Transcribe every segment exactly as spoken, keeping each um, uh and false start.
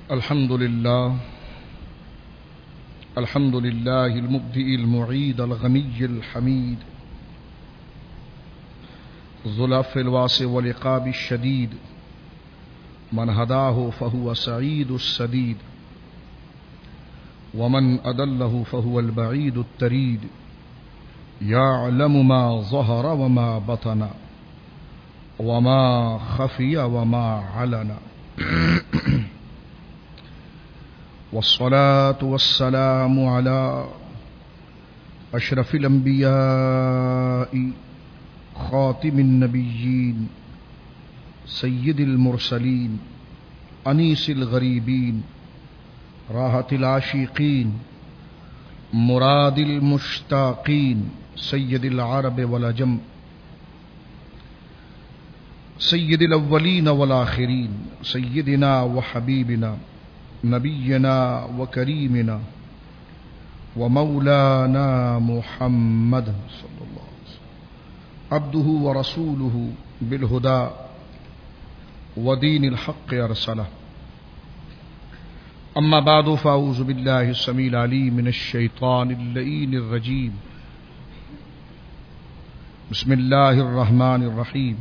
الحمد لله الحمد لله المبدئ المعيد الغني الحميد ذو العفو الواسع والعقاب الشديد من هداه فهو سعيد السديد ومن أضله فهو البعيد التريد يعلم ما ظهر وما بطن وما خفي وما علن والصلاة والسلام على أشرف الأنبياء خاتم النبيين سيد المرسلين أنيس الغريبين راحة العاشقين مراد المشتاقين سيد العرب والعجم سيد الأولين والآخرين سيدنا وحبيبنا نبينا وكريمنا ومولانا محمد صلى الله عليه وسلم عبده ورسوله بالهدى ودين الحق أرسله أما بعد فأعوذ بالله السميع العليم من الشيطان اللئيم الرجيم بسم الله الرحمن الرحيم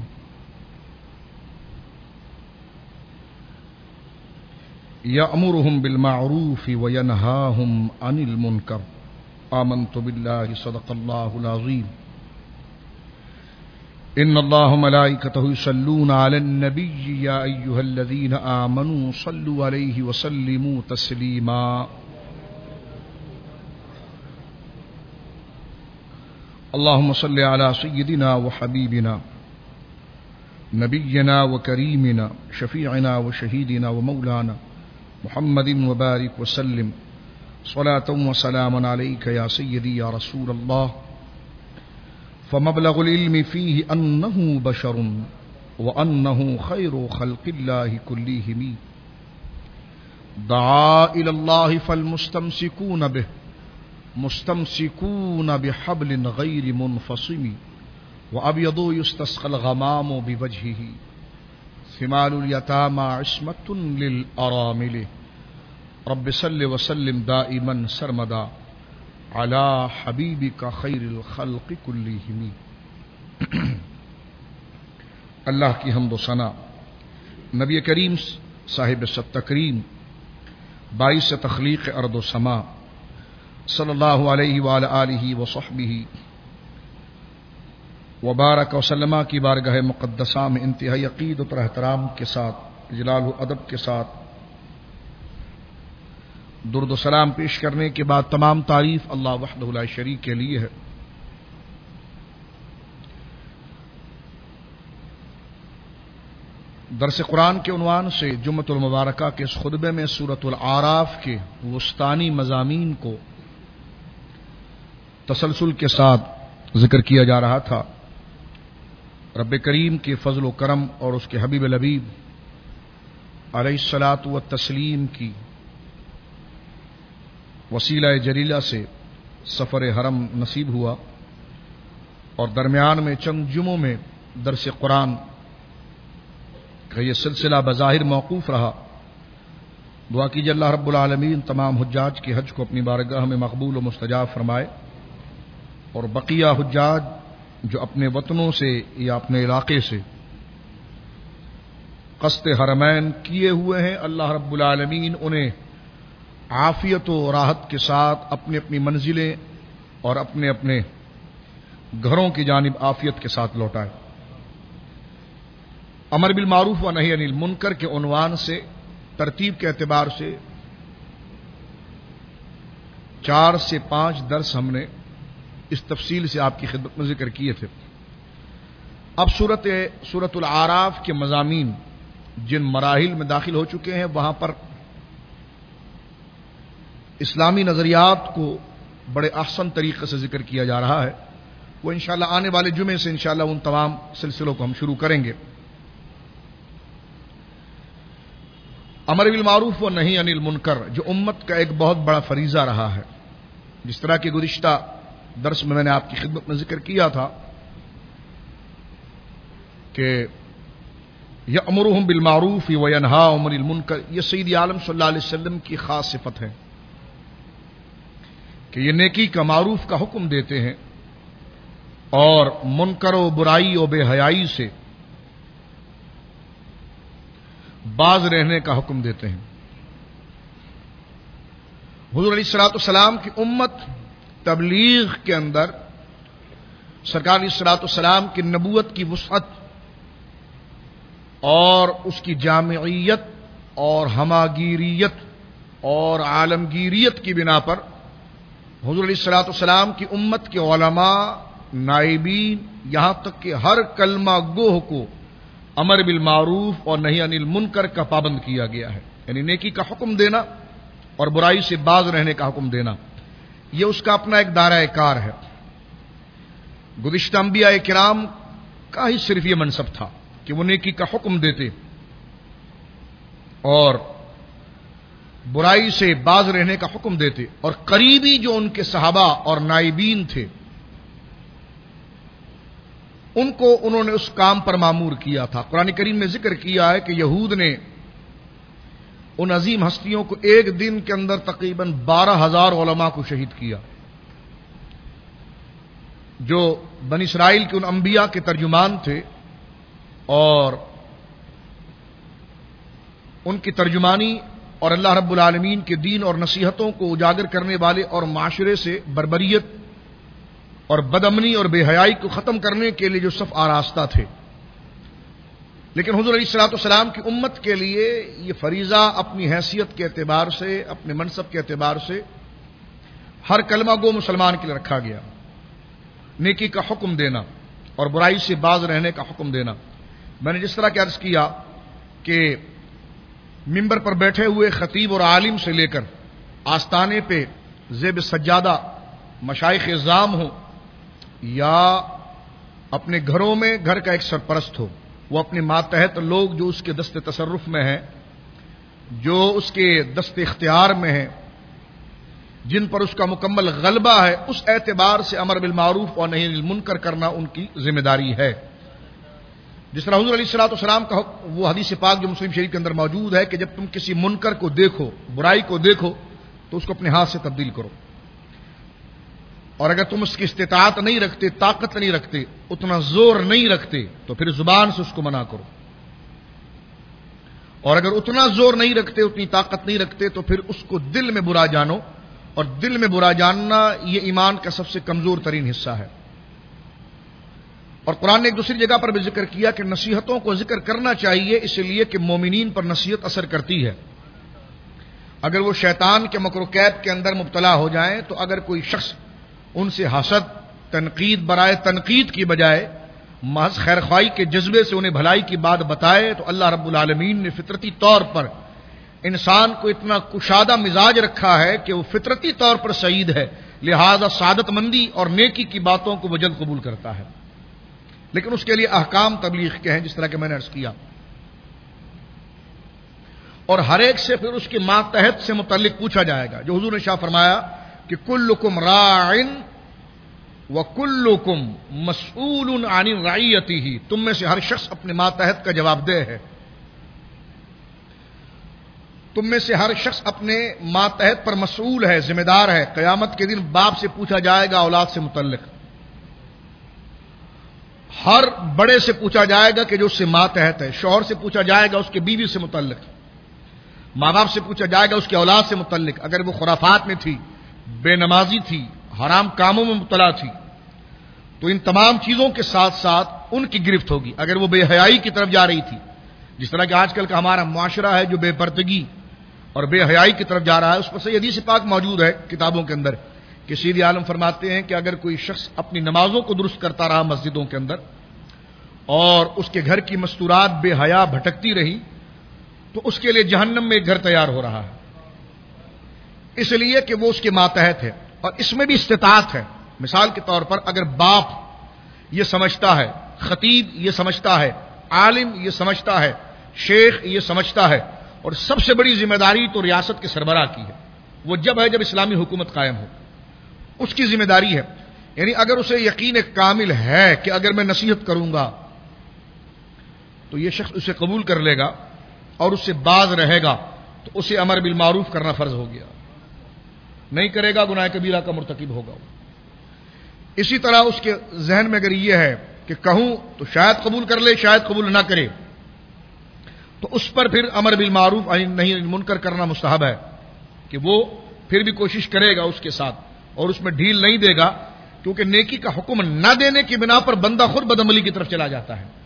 يأمرهم بالمعروف وينهاهم عن المنكر آمنت بالله صدق الله العظيم إن الله وملائكته يصلون على النبي يا أيها الذين آمنوا صلوا عليه وسلموا تسليما اللهم صل على سيدنا وحبيبنا نبينا وكريمنا شفيعنا وشهيدنا ومولانا محمد وبارك وسلم صلاة وسلام عليك يا سيدي يا رسول الله فمبلغ العلم فيه أنه بشر وأنه خير خلق الله كلهم دعا إلى الله فالمستمسكون به مستمسكون بحبل غير منفصم وأبيض يستسقى الغمام بوجهه ثمال اليتامى عصمة للأرامل رب صل وسلم دائما سرمدا على حبيبك خير الخلق كلهم اللہ کی حمد و ثنا نبی کریم صاحب ست تکریم باعث تخلیق ارض و سما صلی اللہ علیہ وآلہ آلہ وصحبہ وبارک وسلم کی بارگاہ مقدسہ میں انتہائی عقیدت اور احترام کے ساتھ جلال و ادب کے ساتھ درود و سلام پیش کرنے کے بعد تمام تعریف اللہ وحدہ لا شریک کے لیے ہے۔ درس قرآن کے عنوان سے جمعۃ المبارکہ کے اس خطبے میں سورۃ الاعراف کے وسطانی مضامین کو تسلسل کے ساتھ ذکر کیا جا رہا تھا۔ رب کریم کے فضل و کرم اور اس کے حبیب لبیب علیہ الصلاۃ والتسلیم کی وسیلہ جلیلہ سے سفر حرم نصیب ہوا اور درمیان میں چند جمعوں میں درس قرآن کا یہ سلسلہ بظاہر موقوف رہا۔ دعا کیجیے اللہ رب العالمین تمام حجاج کے حج کو اپنی بارگاہ میں مقبول و مستجاب فرمائے، اور بقیہ حجاج جو اپنے وطنوں سے یا اپنے علاقے سے قصد حرمین کیے ہوئے ہیں، اللہ رب العالمین انہیں عافیت و راحت کے ساتھ اپنی اپنی منزلیں اور اپنے اپنے گھروں کی جانب عافیت کے ساتھ لوٹائے۔ امر بالمعروف و نہی عن المنکر کے عنوان سے ترتیب کے اعتبار سے چار سے پانچ درس ہم نے اس تفصیل سے آپ کی خدمت میں ذکر کیے تھے۔ اب سورت سورۃ الاعراف کے مضامین جن مراحل میں داخل ہو چکے ہیں وہاں پر اسلامی نظریات کو بڑے احسن طریقے سے ذکر کیا جا رہا ہے۔ وہ انشاءاللہ آنے والے جمعے سے انشاءاللہ ان تمام سلسلوں کو ہم شروع کریں گے۔ امر بالمعروف و نہی عن المنکر جو امت کا ایک بہت بڑا فریضہ رہا ہے، جس طرح کہ گزشتہ درس میں میں نے آپ کی خدمت میں ذکر کیا تھا کہ یأمرہم بالمعروف وینہاہم عن المنکر، یہ سید عالم صلی اللہ علیہ وسلم کی خاص صفت ہے کہ یہ نیکی کا معروف کا حکم دیتے ہیں اور منکر و برائی و بے حیائی سے باز رہنے کا حکم دیتے ہیں۔ حضور علیہ الصلوۃ والسلام کی امت تبلیغ کے اندر سرکار علیہ الصلوۃ والسلام کی نبوت کی وسعت اور اس کی جامعیت اور ہماگیریت اور عالمگیریت کی بنا پر حضور علیہ الصلوۃ والسلام کی امت کے علماء، نائبین، یہاں تک کہ ہر کلمہ گوہ کو امر بالمعروف اور نہی عن المنکر کا پابند کیا گیا ہے، یعنی نیکی کا حکم دینا اور برائی سے باز رہنے کا حکم دینا، یہ اس کا اپنا ایک دائرہ کار ہے۔ گزشتہ انبیاء کرام کا ہی صرف یہ منصب تھا کہ وہ نیکی کا حکم دیتے اور برائی سے باز رہنے کا حکم دیتے، اور قریبی جو ان کے صحابہ اور نائبین تھے ان کو انہوں نے اس کام پر مامور کیا تھا۔ قرآن کریم میں ذکر کیا ہے کہ یہود نے ان عظیم ہستیوں کو ایک دن کے اندر تقریباً بارہ ہزار علماء کو شہید کیا، جو بنی اسرائیل کے ان انبیاء کے ترجمان تھے اور ان کی ترجمانی اور اللہ رب العالمین کے دین اور نصیحتوں کو اجاگر کرنے والے اور معاشرے سے بربریت اور بدامنی اور بے حیائی کو ختم کرنے کے لیے جو صف آراستہ تھے۔ لیکن حضور علیہ الصلوۃ والسلام کی امت کے لیے یہ فریضہ اپنی حیثیت کے اعتبار سے، اپنے منصب کے اعتبار سے ہر کلمہ گو مسلمان کے لیے رکھا گیا، نیکی کا حکم دینا اور برائی سے باز رہنے کا حکم دینا۔ میں نے جس طرح کہ عرض کیا کہ ممبر پر بیٹھے ہوئے خطیب اور عالم سے لے کر آستانے پہ زیب سجادہ مشائخ اعظام ہوں یا اپنے گھروں میں گھر کا ایک سرپرست ہو، وہ اپنے ماتحت لوگ جو اس کے دست تصرف میں ہیں، جو اس کے دست اختیار میں ہیں، جن پر اس کا مکمل غلبہ ہے، اس اعتبار سے امر بالمعروف اور نہی عن المنکر کرنا ان کی ذمہ داری ہے۔ جس طرح حضور علیہ الصلوۃ والسلام کا وہ حدیث پاک جو مسلم شریف کے اندر موجود ہے کہ جب تم کسی منکر کو دیکھو، برائی کو دیکھو، تو اس کو اپنے ہاتھ سے تبدیل کرو، اور اگر تم اس کی استطاعت نہیں رکھتے، طاقت نہیں رکھتے، اتنا زور نہیں رکھتے، تو پھر زبان سے اس کو منع کرو، اور اگر اتنا زور نہیں رکھتے، اتنی طاقت نہیں رکھتے، تو پھر اس کو دل میں برا جانو، اور دل میں برا جاننا یہ ایمان کا سب سے کمزور ترین حصہ ہے۔ اور قرآن نے ایک دوسری جگہ پر بھی ذکر کیا کہ نصیحتوں کو ذکر کرنا چاہیے، اس لیے کہ مومنین پر نصیحت اثر کرتی ہے۔ اگر وہ شیطان کے مکر و کید کے اندر مبتلا ہو جائیں تو اگر کوئی شخص ان سے حسد، تنقید برائے تنقید کی بجائے محض خیرخواہی کے جذبے سے انہیں بھلائی کی بات بتائے، تو اللہ رب العالمین نے فطرتی طور پر انسان کو اتنا کشادہ مزاج رکھا ہے کہ وہ فطرتی طور پر سعید ہے، لہذا سعادت مندی اور نیکی کی باتوں کو وہ جلد قبول کرتا ہے۔ لیکن اس کے لیے احکام تبلیغ کے ہیں، جس طرح کہ میں نے عرض کیا، اور ہر ایک سے پھر اس کے ماتحت سے متعلق پوچھا جائے گا، جو حضور نے شاہ فرمایا کہ کلکم راعٍ وکلکم مسئول عن رعیتہ، تم میں سے ہر شخص اپنے ماتحت کا جواب دہ ہے، تم میں سے ہر شخص اپنے ماتحت پر مسئول ہے، ذمہ دار ہے۔ قیامت کے دن باپ سے پوچھا جائے گا اولاد سے متعلق، ہر بڑے سے پوچھا جائے گا کہ جو اس سے ماتحت ہے، شوہر سے پوچھا جائے گا اس کے بیوی سے متعلق، ماں باپ سے پوچھا جائے گا اس کے اولاد سے متعلق، اگر وہ خرافات میں تھی، بے نمازی تھی، حرام کاموں میں مبتلا تھی، تو ان تمام چیزوں کے ساتھ ساتھ ان کی گرفت ہوگی۔ اگر وہ بے حیائی کی طرف جا رہی تھی، جس طرح کہ آج کل کا ہمارا معاشرہ ہے جو بے پردگی اور بے حیائی کی طرف جا رہا ہے، اس پر صحیح حدیث پاک موجود ہے کتابوں کے اندر کہ سید عالم فرماتے ہیں کہ اگر کوئی شخص اپنی نمازوں کو درست کرتا رہا مسجدوں کے اندر اور اس کے گھر کی مستورات بے حیا بھٹکتی رہی، تو اس کے لیے جہنم میں ایک گھر تیار ہو رہا ہے، اس لیے کہ وہ اس کے ماتحت ہے، اور اس میں بھی استطاعت ہے۔ مثال کے طور پر اگر باپ یہ سمجھتا ہے، خطیب یہ سمجھتا ہے، عالم یہ سمجھتا ہے، شیخ یہ سمجھتا ہے، اور سب سے بڑی ذمہ داری تو ریاست کے سربراہ کی ہے، وہ جب ہے جب اسلامی حکومت قائم ہو، اس کی ذمہ داری ہے۔ یعنی اگر اسے یقین کامل ہے کہ اگر میں نصیحت کروں گا تو یہ شخص اسے قبول کر لے گا اور اس سے باز رہے گا تو اسے امر بالمعروف کرنا فرض ہو گیا، نہیں کرے گا گناہ کبیرہ کا مرتکب ہوگا۔ اسی طرح اس کے ذہن میں اگر یہ ہے کہ کہوں تو شاید قبول کر لے، شاید قبول نہ کرے، تو اس پر پھر امر بالمعروف نہیں منکر کرنا مستحب ہے کہ وہ پھر بھی کوشش کرے گا اس کے ساتھ اور اس میں ڈھیل نہیں دے گا، کیونکہ نیکی کا حکم نہ دینے کی بنا پر بندہ خود بدعملی کی طرف چلا جاتا ہے۔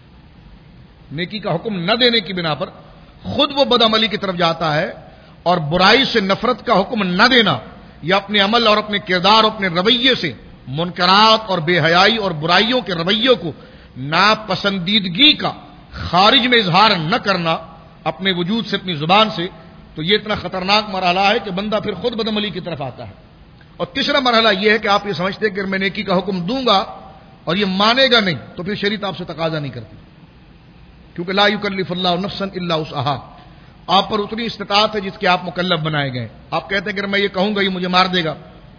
نیکی کا حکم نہ دینے کی بنا پر خود وہ بدعملی کی طرف جاتا ہے، اور برائی سے نفرت کا حکم نہ دینا یا اپنے عمل اور اپنے کردار اور اپنے رویے سے منکرات اور بے حیائی اور برائیوں کے رویوں کو ناپسندیدگی کا خارج میں اظہار نہ کرنا اپنے وجود سے، اپنی زبان سے، تو یہ اتنا خطرناک مرحلہ ہے کہ بندہ پھر خود بدعملی کی طرف آتا ہے۔ اور تیسرا مرحلہ یہ ہے کہ آپ یہ سمجھتے ہیں کہ میں نیکی کا حکم دوں گا اور یہ مانے گا نہیں تو پھر شریعت آپ سے تقاضا نہیں کرتی، کیونکہ لا یکلف اللہ نفسا الا وسعہا، آپ پر اتنی استطاعت ہے جس کے آپ مکلف بنائے گئے۔ آپ کہتے ہیں کہ میں یہ کہوں گا یہ مجھے مار دے گا،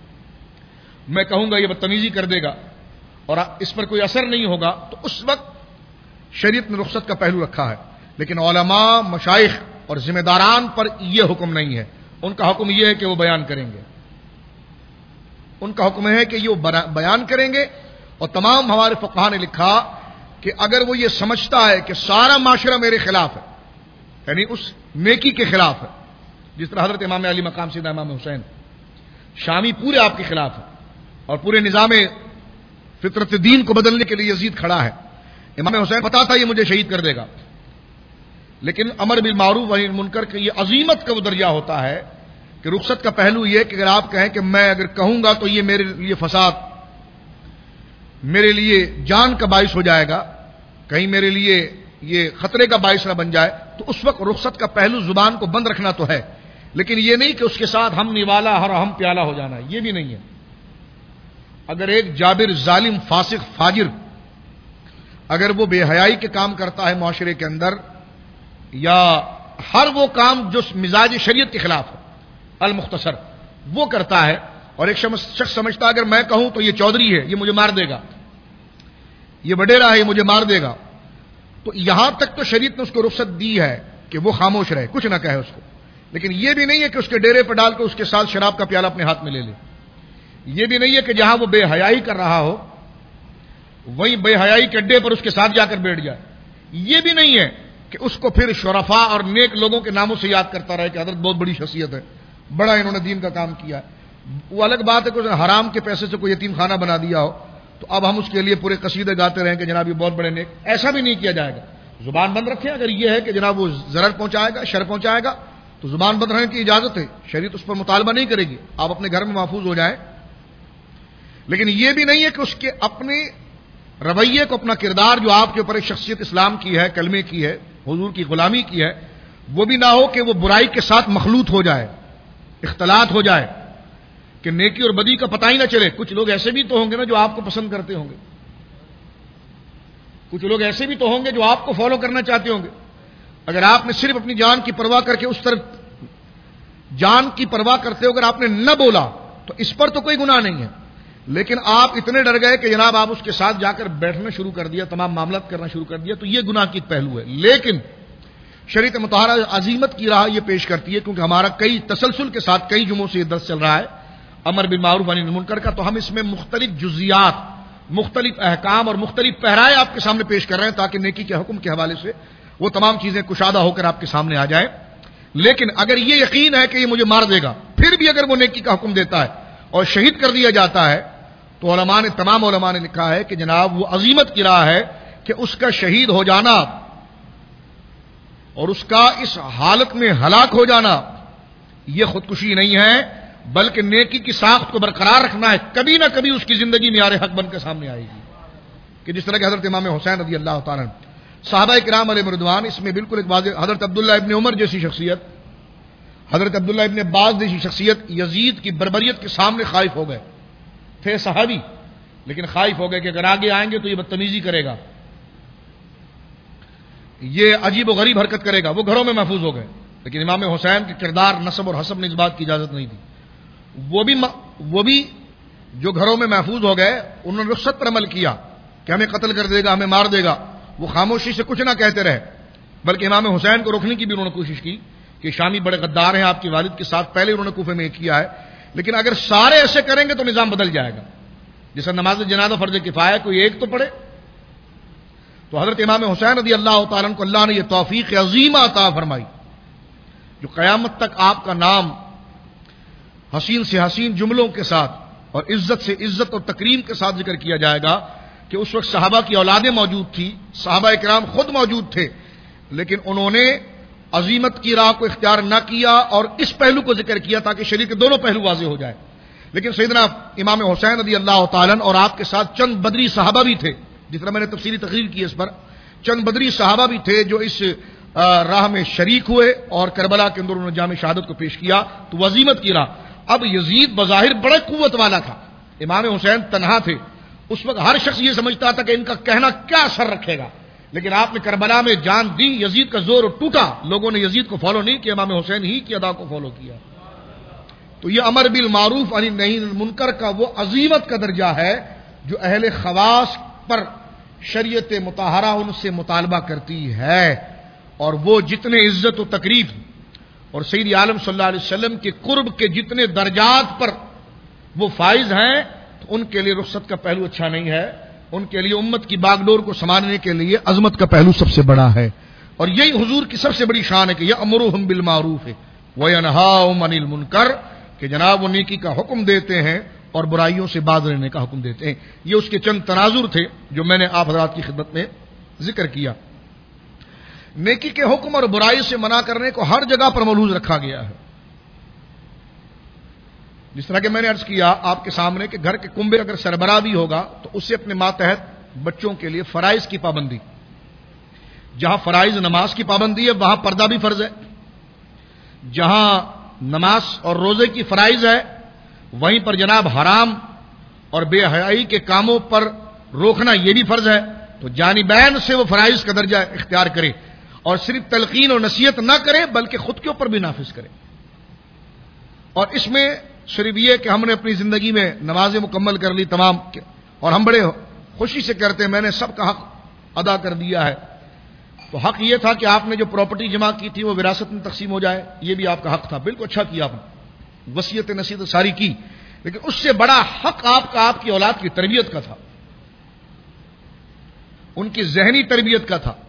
میں کہوں گا یہ بدتمیزی کر دے گا اور اس پر کوئی اثر نہیں ہوگا، تو اس وقت شریعت نے رخصت کا پہلو رکھا ہے۔ لیکن علماء، مشائخ اور ذمہ داران پر یہ حکم نہیں ہے، ان کا حکم یہ ہے کہ وہ بیان کریں گے، ان کا حکم ہے کہ یہ بیان کریں گے۔ اور تمام ہمارے فقہاء نے لکھا کہ اگر وہ یہ سمجھتا ہے کہ سارا معاشرہ میرے خلاف ہے، یعنی اس نیکی کے خلاف ہے، جس طرح حضرت امام علی مقام سیدنا امام حسین شامی پورے آپ کے خلاف ہے اور پورے نظام فطرت دین کو بدلنے کے لیے یزید کھڑا ہے، امام حسین پتا تھا یہ مجھے شہید کر دے گا، لیکن امر بالمعروف و نہی عن المنکر کی یہ عظیمت کا وہ درجہ ہوتا ہے کہ رخصت کا پہلو یہ کہ اگر آپ کہیں کہ میں اگر کہوں گا تو یہ میرے لیے فساد، میرے لیے جان کا باعث ہو جائے گا، کہیں میرے لیے یہ خطرے کا باعث نہ بن جائے، تو اس وقت رخصت کا پہلو زبان کو بند رکھنا تو ہے، لیکن یہ نہیں کہ اس کے ساتھ ہم نوالا ہر ہم پیالہ ہو جانا، یہ بھی نہیں ہے۔ اگر ایک جابر، ظالم، فاسق، فاجر اگر وہ بے حیائی کے کام کرتا ہے معاشرے کے اندر، یا ہر وہ کام جو مزاج شریعت کے خلاف ہے، المختصر وہ کرتا ہے، اور ایک شخص سمجھتا ہے اگر میں کہوں تو یہ چودھری ہے یہ مجھے مار دے گا، یہ وڈیرا ہے یہ مجھے مار دے گا، تو یہاں تک تو شریعت نے اس کو رخصت دی ہے کہ وہ خاموش رہے، کچھ نہ کہے اس کو، لیکن یہ بھی نہیں ہے کہ اس کے ڈیرے پر ڈال کے اس کے ساتھ شراب کا پیالہ اپنے ہاتھ میں لے لے، یہ بھی نہیں ہے کہ جہاں وہ بے حیائی کر رہا ہو وہیں بے حیائی کے اڈے پر اس کے ساتھ جا کر بیٹھ جائے، یہ بھی نہیں ہے کہ اس کو پھر شرفاء اور نیک لوگوں کے ناموں سے یاد کرتا رہے کہ حضرت بہت بڑی شخصیت ہے، بڑا انہوں نے دین کا کام کیا ہے۔ وہ الگ بات ہے کہ اس نے حرام کے پیسے سے کوئی یتیم خانہ بنا دیا ہو تو اب ہم اس کے لیے پورے قصیدے گاتے رہیں کہ جناب یہ بہت بڑے نیک، ایسا بھی نہیں کیا جائے گا۔ زبان بند رکھیں، اگر یہ ہے کہ جناب وہ ضرر پہنچائے گا، شر پہنچائے گا تو زبان بند رہنے کی اجازت ہے، شریعت اس پر مطالبہ نہیں کرے گی، آپ اپنے گھر میں محفوظ ہو جائیں، لیکن یہ بھی نہیں ہے کہ اس کے اپنے رویے کو، اپنا کردار جو آپ کے اوپر ایک شخصیت اسلام کی ہے، کلمے کی ہے، حضور کی غلامی کی ہے، وہ بھی نہ ہو کہ وہ برائی کے ساتھ مخلوط ہو جائے، اختلاط ہو جائے کہ نیکی اور بدی کا پتہ ہی نہ چلے۔ کچھ لوگ ایسے بھی تو ہوں گے نا جو آپ کو پسند کرتے ہوں گے، کچھ لوگ ایسے بھی تو ہوں گے جو آپ کو فالو کرنا چاہتے ہوں گے۔ اگر آپ نے صرف اپنی جان کی پرواہ کر کے اس طرف جان کی پرواہ کرتے ہو اگر آپ نے نہ بولا تو اس پر تو کوئی گناہ نہیں ہے، لیکن آپ اتنے ڈر گئے کہ جناب آپ اس کے ساتھ جا کر بیٹھنا شروع کر دیا، تمام معاملات کرنا شروع کر دیا، تو یہ گناہ کی ایک پہلو ہے۔ لیکن شریعت مطہرہ عظیمت کی راہ یہ پیش کرتی ہے، کیونکہ ہمارا کئی تسلسل کے ساتھ کئی جمعوں سے یہ درس چل رہا ہے امر بالمعروف و نہی عن المنکر کا، تو ہم اس میں مختلف جزیات، مختلف احکام اور مختلف پہرائے آپ کے سامنے پیش کر رہے ہیں تاکہ نیکی کے حکم کے حوالے سے وہ تمام چیزیں کشادہ ہو کر آپ کے سامنے آ جائیں۔ لیکن اگر یہ یقین ہے کہ یہ مجھے مار دے گا، پھر بھی اگر وہ نیکی کا حکم دیتا ہے اور شہید کر دیا جاتا ہے، تو علماء نے، تمام علماء نے لکھا ہے کہ جناب وہ عظیمت کی راہ ہے کہ اس کا شہید ہو جانا اور اس کا اس حالت میں ہلاک ہو جانا یہ خودکشی نہیں ہے، بلکہ نیکی کی ساخت کو برقرار رکھنا ہے، کبھی نہ کبھی اس کی زندگی معیار حق بن کر سامنے آئے گی، کہ جس طرح کہ حضرت امام حسین رضی اللہ تعالیٰ عنہ، صحابہ کرام علیہ رضوان، اس میں بالکل ایک واضح، حضرت عبداللہ ابن عمر جیسی شخصیت، حضرت عبداللہ ابن عباس جیسی شخصیت یزید کی بربریت کے سامنے خائف ہو گئے، تھے صحابی لیکن خائف ہو گئے کہ اگر آگے آئیں گے تو یہ بدتمیزی کرے گا، یہ عجیب و غریب حرکت کرے گا، وہ گھروں میں محفوظ ہو گئے، لیکن امام حسین کے کردار، نسب اور حسب نے اس بات کی اجازت نہیں دی، وہ بھی وہ بھی جو گھروں میں محفوظ ہو گئے انہوں نے رخصت پر عمل کیا کہ ہمیں قتل کر دے گا، ہمیں مار دے گا، وہ خاموشی سے کچھ نہ کہتے رہے، بلکہ امام حسین کو روکنے کی بھی انہوں نے کوشش کی کہ شامی بڑے غدار ہیں آپ کے والد کے ساتھ، پہلے انہوں نے کوفے میں کیا ہے، لیکن اگر سارے ایسے کریں گے تو نظام بدل جائے گا، جیسا نماز جنازہ فرض کفایہ کوئی ایک تو پڑھے۔ تو حضرت امام حسین رضی اللہ تعالیٰ عنہ کو اللہ نے یہ توفیق عظیمہ عطا فرمائی، جو قیامت تک آپ کا نام حسین سے حسین جملوں کے ساتھ اور عزت سے عزت اور تکریم کے ساتھ ذکر کیا جائے گا کہ اس وقت صحابہ کی اولادیں موجود تھی، صحابہ اکرام خود موجود تھے، لیکن انہوں نے عظیمت کی راہ کو اختیار نہ کیا اور اس پہلو کو ذکر کیا تاکہ شریعت کے دونوں پہلو واضح ہو جائے۔ لیکن سیدنا امام حسین رضی اللہ تعالیٰ اور آپ کے ساتھ چند بدری صحابہ بھی تھے، جس طرح میں نے تفصیلی تقریر کی اس پر، چند بدری صحابہ بھی تھے جو اس راہ میں شریک ہوئے اور کربلا کے اندر انہوں نے جام شہادت کو پیش کیا، تو عظیمت کی راہ۔ اب یزید بظاہر بڑے قوت والا تھا، امام حسین تنہا تھے، اس وقت ہر شخص یہ سمجھتا تھا کہ ان کا کہنا کیا اثر رکھے گا، لیکن آپ نے کربلا میں جان دی، یزید کا زور ٹوٹا، لوگوں نے یزید کو فالو نہیں کیا، امام حسین ہی کی ادا کو فالو کیا۔ تو یہ امر بالمعروف عن النہی عن المنکر کا وہ عظیمت کا درجہ ہے جو اہل خواص پر شریعت مطہرہ ان سے مطالبہ کرتی ہے، اور وہ جتنے عزت و تکریف اور سید عالم صلی اللہ علیہ وسلم کے قرب کے جتنے درجات پر وہ فائز ہیں، تو ان کے لیے رخصت کا پہلو اچھا نہیں ہے، ان کے لیے امت کی باغ ڈور کو سنبھالنے کے لیے عظمت کا پہلو سب سے بڑا ہے، اور یہی حضور کی سب سے بڑی شان ہے کہ یأمرهم بالمعروف وینہاہم عن المنکر، کہ جناب وہ نیکی کا حکم دیتے ہیں اور برائیوں سے باز رہنے کا حکم دیتے ہیں۔ یہ اس کے چند تناظر تھے جو میں نے آپ حضرات کی خدمت میں ذکر کیا۔ نیکی کے حکم اور برائی سے منع کرنے کو ہر جگہ پر ملحوظ رکھا گیا ہے، جس طرح کہ میں نے عرض کیا آپ کے سامنے کہ گھر کے کنبے اگر سربراہ بھی ہوگا تو اس سے اپنے ماتحت بچوں کے لیے فرائض کی پابندی، جہاں فرائض نماز کی پابندی ہے وہاں پردہ بھی فرض ہے، جہاں نماز اور روزے کی فرائض ہے وہیں پر جناب حرام اور بے حیائی کے کاموں پر روکنا یہ بھی فرض ہے، تو جانبین سے وہ فرائض کا درجہ اختیار کرے اور صرف تلقین اور نصیحت نہ کرے بلکہ خود کے اوپر بھی نافذ کرے۔ اور اس میں صرف یہ کہ ہم نے اپنی زندگی میں نمازیں مکمل کر لی تمام، اور ہم بڑے خوشی سے کرتے ہیں میں نے سب کا حق ادا کر دیا ہے، تو حق یہ تھا کہ آپ نے جو پراپرٹی جمع کی تھی وہ وراثت میں تقسیم ہو جائے، یہ بھی آپ کا حق تھا، بالکل اچھا کیا آپ نے، وصیت نصیحت ساری کی، لیکن اس سے بڑا حق آپ کا آپ کی اولاد کی تربیت کا تھا، ان کی ذہنی تربیت کا تھا،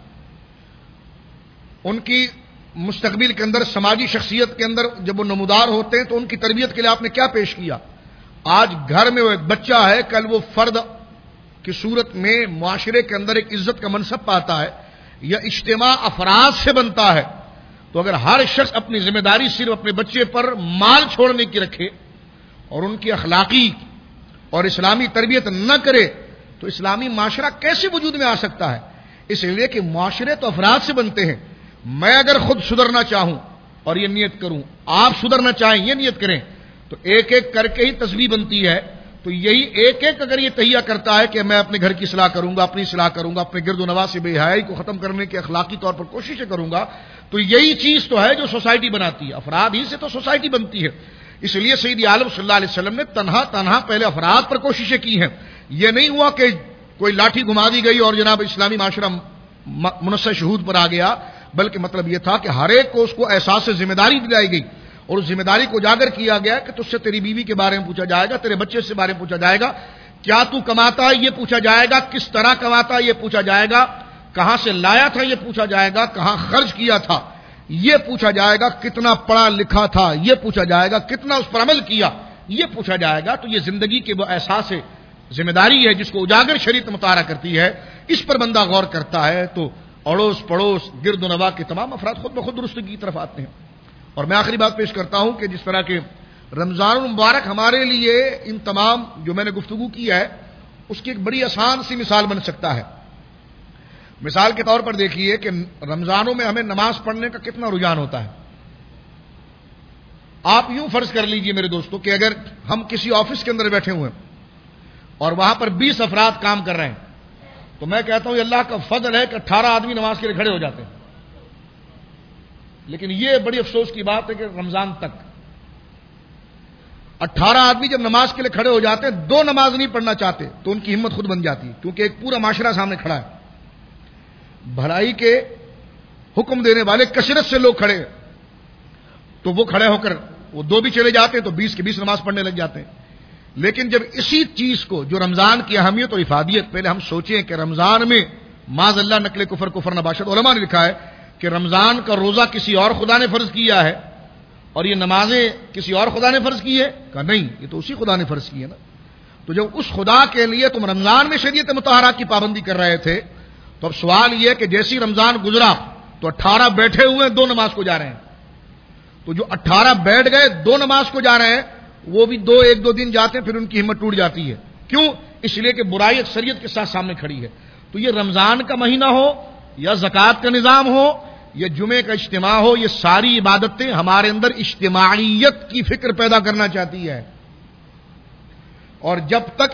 ان کی مستقبل کے اندر سماجی شخصیت کے اندر جب وہ نمودار ہوتے ہیں تو ان کی تربیت کے لیے آپ نے کیا پیش کیا۔ آج گھر میں وہ ایک بچہ ہے، کل وہ فرد کی صورت میں معاشرے کے اندر ایک عزت کا منصب پاتا ہے یا اجتماع افراد سے بنتا ہے، تو اگر ہر شخص اپنی ذمہ داری صرف اپنے بچے پر مال چھوڑنے کی رکھے اور ان کی اخلاقی اور اسلامی تربیت نہ کرے تو اسلامی معاشرہ کیسے وجود میں آ سکتا ہے؟ اس لیے کہ معاشرے تو افراد سے بنتے ہیں، میں اگر خود سدھرنا چاہوں اور یہ نیت کروں، آپ سدھرنا چاہیں یہ نیت کریں، تو ایک ایک کر کے ہی تسبیح بنتی ہے، تو یہی ایک ایک اگر یہ تہیہ کرتا ہے کہ میں اپنے گھر کی اصلاح کروں گا، اپنی اصلاح کروں گا، اپنے گرد و نواح سے بے حیائی کو ختم کرنے کی اخلاقی طور پر کوششیں کروں گا، تو یہی چیز تو ہے جو سوسائٹی بناتی ہے، افراد ہی سے تو سوسائٹی بنتی ہے۔ اس لیے سید عالم صلی اللہ علیہ وسلم نے تنہا تنہا پہلے افراد پر کوششیں کی ہیں، یہ نہیں ہوا کہ کوئی لاٹھی گھما دی گئی اور جناب اسلامی معاشرہ منصر شہود پر آ گیا، بلکہ مطلب یہ تھا کہ ہر ایک کو اس کو احساس سے ذمہ داری دلائی گئی اور اس ذمہ داری کو اجاگر کیا گیا کہ تجھ سے تیری بیوی کے بارے میں پوچھا جائے گا، تیرے بچے سے بارے میں پوچھا جائے گا، کیا تو کماتا ہے یہ پوچھا جائے گا، کس طرح کماتا ہے یہ پوچھا جائے گا، کہاں سے لایا تھا یہ پوچھا جائے گا، کہاں خرچ کیا تھا یہ پوچھا جائے گا، کتنا پڑھا لکھا تھا یہ پوچھا جائے گا، کتنا اس پر عمل کیا یہ پوچھا جائے گا۔ تو یہ زندگی کے وہ احساس ذمہ داری ہے جس کو اجاگر شریعت مطالعہ کرتی ہے، اس پر بندہ غور کرتا ہے تو اڑوس پڑوس گرد و نواح کے تمام افراد خود بخود درستگی کی طرف آتے ہیں۔ اور میں آخری بات پیش کرتا ہوں کہ جس طرح کے رمضان المبارک ہمارے لیے ان تمام جو میں نے گفتگو کی ہے اس کی ایک بڑی آسان سی مثال بن سکتا ہے۔ مثال کے طور پر دیکھیے کہ رمضانوں میں ہمیں نماز پڑھنے کا کتنا رجحان ہوتا ہے۔ آپ یوں فرض کر لیجئے میرے دوستو کہ اگر ہم کسی آفس کے اندر بیٹھے ہوئے ہیں اور وہاں پر بیس افراد کام کر رہے ہیں تو میں کہتا ہوں یہ اللہ کا فضل ہے کہ اٹھارہ آدمی نماز کے لیے کھڑے ہو جاتے ہیں، لیکن یہ بڑی افسوس کی بات ہے کہ رمضان تک اٹھارہ آدمی جب نماز کے لیے کھڑے ہو جاتے ہیں، دو نماز نہیں پڑھنا چاہتے تو ان کی ہمت خود بن جاتی ہے، کیونکہ ایک پورا معاشرہ سامنے کھڑا ہے۔ بھلائی کے حکم دینے والے کثرت سے لوگ کھڑے ہیں تو وہ کھڑے ہو کر وہ دو بھی چلے جاتے ہیں تو بیس کے بیس نماز پڑھنے لگ جاتے ہیں. لیکن جب اسی چیز کو جو رمضان کی اہمیت اور افادیت پہلے ہم سوچیں کہ رمضان میں معاذ اللہ نقل کفر کفر نباشد، علماء نے لکھا ہے کہ رمضان کا روزہ کسی اور خدا نے فرض کیا ہے اور یہ نمازیں کسی اور خدا نے فرض کی ہے؟ کہا نہیں، یہ تو اسی خدا نے فرض کی ہے نا. تو جب اس خدا کے لیے تم رمضان میں شریعت مطہرہ کی پابندی کر رہے تھے تو اب سوال یہ کہ جیسی رمضان گزرا تو اٹھارہ بیٹھے ہوئے دو نماز کو جا رہے ہیں. تو جو اٹھارہ بیٹھ گئے دو نماز کو جا رہے ہیں وہ بھی دو ایک دو دن جاتے ہیں، پھر ان کی ہمت ٹوٹ جاتی ہے. کیوں؟ اس لیے کہ برائی اکثریت کے ساتھ سامنے کھڑی ہے. تو یہ رمضان کا مہینہ ہو یا زکوٰۃ کا نظام ہو یا جمعے کا اجتماع ہو، یہ ساری عبادتیں ہمارے اندر اجتماعیت کی فکر پیدا کرنا چاہتی ہے. اور جب تک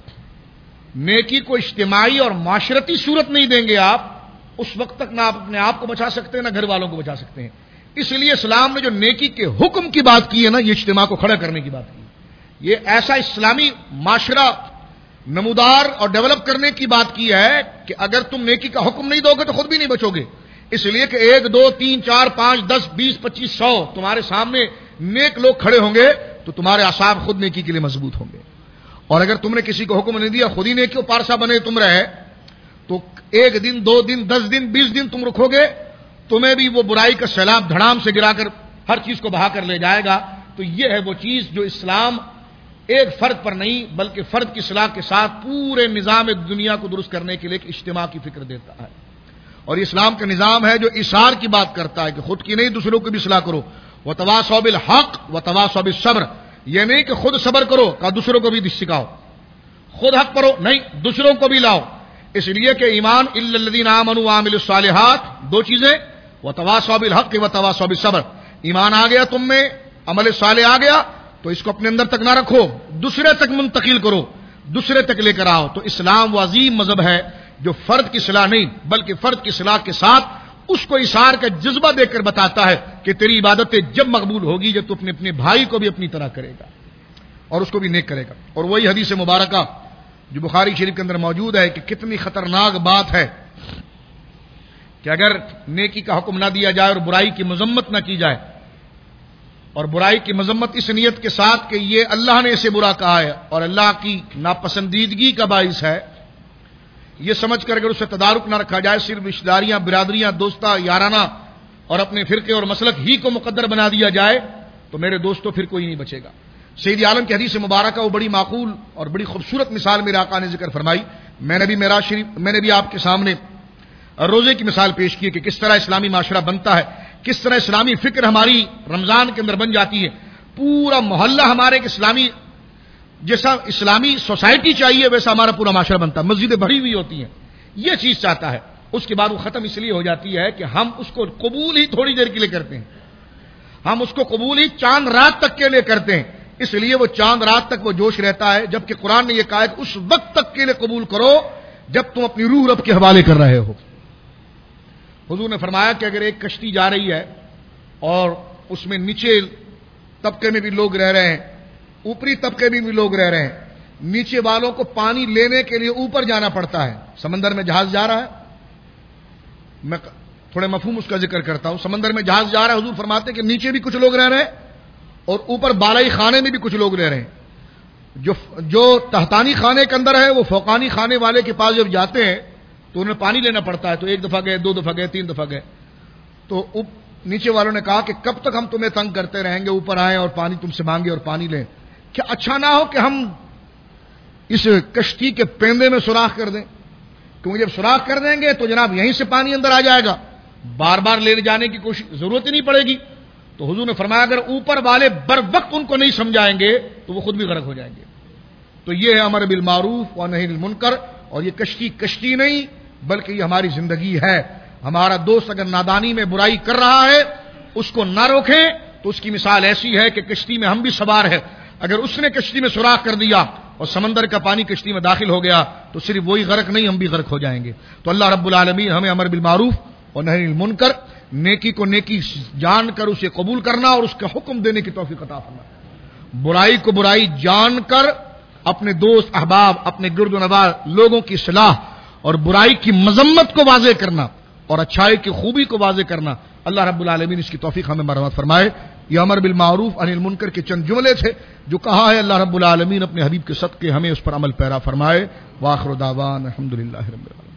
نیکی کو اجتماعی اور معاشرتی صورت نہیں دیں گے آپ، اس وقت تک نہ آپ اپنے آپ کو بچا سکتے ہیں نہ گھر والوں کو بچا سکتے ہیں. اس لیے اسلام نے جو نیکی کے حکم کی بات کی ہے نا، یہ اجتماع کو کھڑا کرنے کی بات کی. یہ ایسا اسلامی معاشرہ نمودار اور ڈیولپ کرنے کی بات کی ہے کہ اگر تم نیکی کا حکم نہیں دو گے تو خود بھی نہیں بچو گے. اس لیے کہ ایک دو تین چار پانچ دس بیس پچیس سو تمہارے سامنے نیک لوگ کھڑے ہوں گے تو تمہارے اعصاب خود نیکی کے لیے مضبوط ہوں گے. اور اگر تم نے کسی کو حکم نہیں دیا، خود ہی نیکی و پارسا بنے تم رہے، تو ایک دن دو دن دس دن بیس دن تم رکھو گے، تمہیں بھی وہ برائی کا سیلاب دھڑام سے گرا کر ہر چیز کو بہا کر لے جائے گا. تو یہ ہے وہ چیز جو اسلام ایک فرد پر نہیں بلکہ فرد کی اصلاح کے ساتھ پورے نظام دنیا کو درست کرنے کے لیے اجتماع کی فکر دیتا ہے. اور اسلام کا نظام ہے جو اثار کی بات کرتا ہے کہ خود کی نہیں دوسروں کی بھی اصلاح کرو. وتواصوا بالحق وتواصوا بالصبر، یہ نہیں کہ خود صبر کرو کہ دوسروں کو بھی سکھاؤ، خود حق کرو نہیں دوسروں کو بھی لاؤ. اس لیے کہ ایمان الا الذین آمنوا وعملوا الصالحات، دو چیزیں، وتواصوا بالحق وتواصوا بالصبر. ایمان آ گیا تم میں، عمل صالح آ گیا تو اس کو اپنے اندر تک نہ رکھو، دوسرے تک منتقل کرو، دوسرے تک لے کر آؤ. تو اسلام وہ عظیم مذہب ہے جو فرد کی اصلاح نہیں بلکہ فرد کی اصلاح کے ساتھ اس کو اثار کا جذبہ دے کر بتاتا ہے کہ تیری عبادتیں جب مقبول ہوگی جب تو اپنے اپنے بھائی کو بھی اپنی طرح کرے گا اور اس کو بھی نیک کرے گا. اور وہی حدیث مبارکہ جو بخاری شریف کے اندر موجود ہے کہ کتنی خطرناک بات ہے کہ اگر نیکی کا حکم نہ دیا جائے اور برائی کی مذمت نہ کی جائے، اور برائی کی مذمت اس نیت کے ساتھ کہ یہ اللہ نے اسے برا کہا ہے اور اللہ کی ناپسندیدگی کا باعث ہے، یہ سمجھ کر اگر اسے تدارک نہ رکھا جائے، صرف رشتہ داریاں برادریاں دوستہ یارانہ اور اپنے فرقے اور مسلک ہی کو مقدر بنا دیا جائے تو میرے دوستوں پھر کوئی نہیں بچے گا. سید عالم کی حدیث مبارکہ وہ بڑی معقول اور بڑی خوبصورت مثال میرے آقا نے ذکر فرمائی. میں نے بھی معراج شریف میں نے بھی آپ کے سامنے روزے کی مثال پیش کی کہ کس طرح اسلامی معاشرہ بنتا ہے، کس طرح اسلامی فکر ہماری رمضان کے اندر بن جاتی ہے. پورا محلہ ہمارے ایک اسلامی جیسا اسلامی سوسائٹی چاہیے ویسا ہمارا پورا معاشرہ بنتا ہے. مسجدیں بھری ہوئی ہوتی ہیں، یہ چیز چاہتا ہے. اس کے بعد وہ ختم اس لیے ہو جاتی ہے کہ ہم اس کو قبول ہی تھوڑی دیر کے لیے کرتے ہیں، ہم اس کو قبول ہی چاند رات تک کے لیے کرتے ہیں. اس لیے وہ چاند رات تک وہ جوش رہتا ہے، جبکہ قرآن نے یہ کہا ہے کہ اس وقت تک کے لیے قبول کرو جب تم اپنی روح رب کے حوالے کر رہے ہو. حضور نے فرمایا کہ اگر ایک کشتی جا رہی ہے اور اس میں نیچے طبقے میں بھی لوگ رہ رہے ہیں، اوپری طبقے میں بھی لوگ رہ رہے ہیں، نیچے والوں کو پانی لینے کے لیے اوپر جانا پڑتا ہے. سمندر میں جہاز جا رہا ہے، میں تھوڑے مفہوم اس کا ذکر کرتا ہوں. سمندر میں جہاز جا رہا ہے، حضور فرماتے ہیں کہ نیچے بھی کچھ لوگ رہ رہے ہیں اور اوپر بالائی خانے میں بھی کچھ لوگ رہ رہے ہیں. جو جو تحتانی خانے کے اندر ہے وہ فوقانی خانے والے کے پاس جب جاتے ہیں تو انہیں پانی لینا پڑتا ہے. تو ایک دفعہ گئے، دو دفعہ گئے، تین دفعہ گئے، تو نیچے والوں نے کہا کہ کب تک ہم تمہیں تنگ کرتے رہیں گے، اوپر آئیں اور پانی تم سے مانگے اور پانی لیں. کیا اچھا نہ ہو کہ ہم اس کشتی کے پیندے میں سوراخ کر دیں؟ کیونکہ جب سوراخ کر دیں گے تو جناب یہیں سے پانی اندر آ جائے گا، بار بار لے جانے کی کوشش ضرورت ہی نہیں پڑے گی. تو حضور نے فرمایا اگر اوپر والے بر وقت ان کو نہیں سمجھائیں گے تو وہ خود بھی غرق ہو جائیں گے. تو یہ ہے امر بالمعروف و نہی عن المنکر. اور یہ کشتی کشتی نہیں بلکہ یہ ہماری زندگی ہے. ہمارا دوست اگر نادانی میں برائی کر رہا ہے اس کو نہ روکیں تو اس کی مثال ایسی ہے کہ کشتی میں ہم بھی سوار ہیں. اگر اس نے کشتی میں سوراخ کر دیا اور سمندر کا پانی کشتی میں داخل ہو گیا تو صرف وہی غرق نہیں، ہم بھی غرق ہو جائیں گے. تو اللہ رب العالمین ہمیں امر بالمعروف اور نہی عن المنکر، نیکی کو نیکی جان کر اسے قبول کرنا اور اس کا حکم دینے کی توفیق عطا فرمائے، برائی کو برائی جان کر اپنے دوست احباب، اپنے گرد و نواح لوگوں کی اصلاح اور برائی کی مذمت کو واضح کرنا اور اچھائی کی خوبی کو واضح کرنا. اللہ رب العالمین اس کی توفیق ہمیں مرحمت فرمائے. یہ امر بالمعروف عن المنکر کے چند جملے تھے جو کہا ہے اللہ رب العالمین اپنے حبیب کے صدقے ہمیں اس پر عمل پیرا فرمائے. وآخر دعوان الحمدللہ رب العالمین.